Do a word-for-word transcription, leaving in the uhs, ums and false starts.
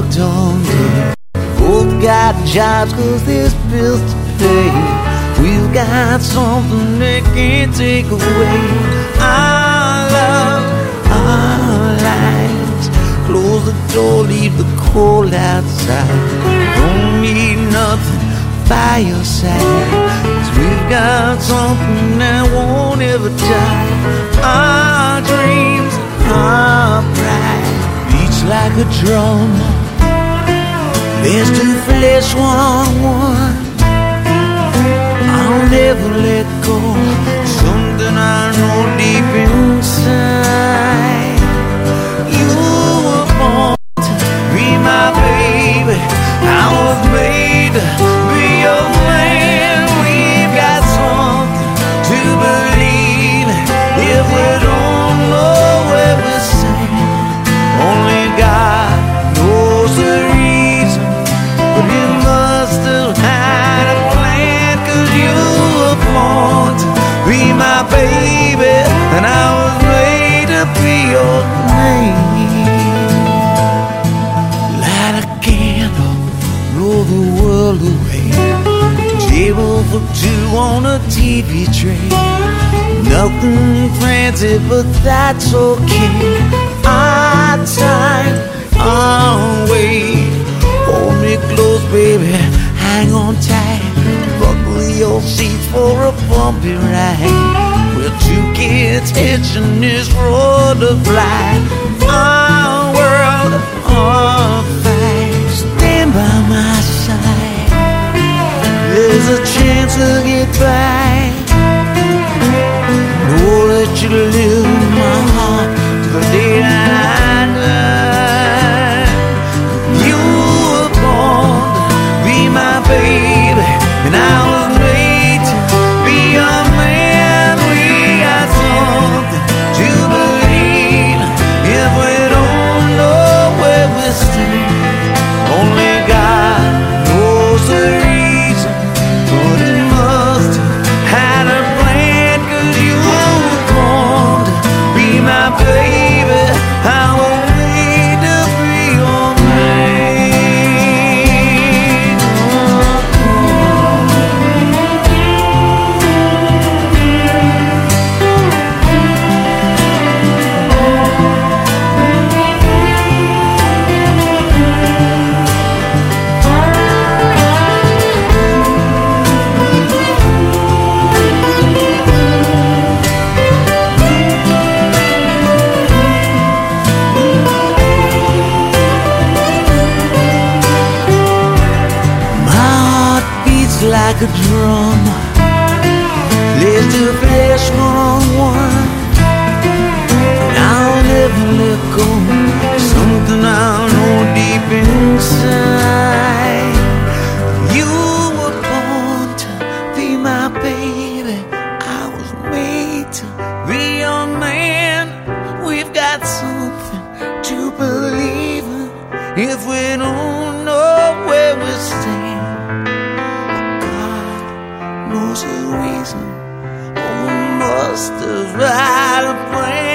worked all day. Both got jobs cause there's bills to pay. We've got something they can't take away. Our love, our lives. Close the door, leave the cold outside. Don't need nothing by your side, 'cause we've got something that won't ever die. Our dreams, our pride, beats like a drum. There's two flesh, one, one. I'll never let go. Something I know deep inside. You were born to be my baby. I was made to be your man. We've got something to believe in. If we don't know where we're staying, only God knows the reason. But you must have had a plan, 'cause you were born to be my baby, and I was made to be your name. Light a candle, blow the world away. Table for two on a T V tray. Nothing fancy, but that's okay. Our time, our way. Hold me close, baby, hang on tight. Buckle your seat for a bumpy ride. We're two kids hitching this road to fly. Our world, our fight. Stand by my side. There's a chance to get by. Know that you live in my heart till the day that I die. You were born to be my baby, and I was made to be your man. We got something to believe. If we don't know where we're staying, only God knows the reason. But He must have had a plan, 'cause you were born to be my baby. I was made to be your man. Like a drum, plays to flesh one one, and I'll never let go. Something I know deep inside. You were born to be my baby. I was made to be your man. We've got something to believe in. If we don't know where we're staying, knows the reason. Oh, we must have had a plan.